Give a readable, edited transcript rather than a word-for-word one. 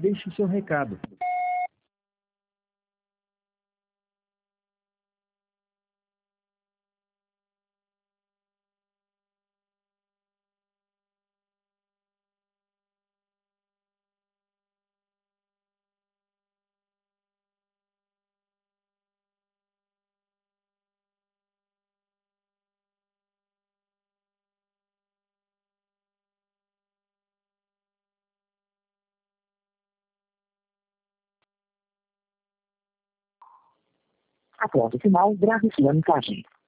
Deixe seu recado. Após o sinal, grave sua mensagem.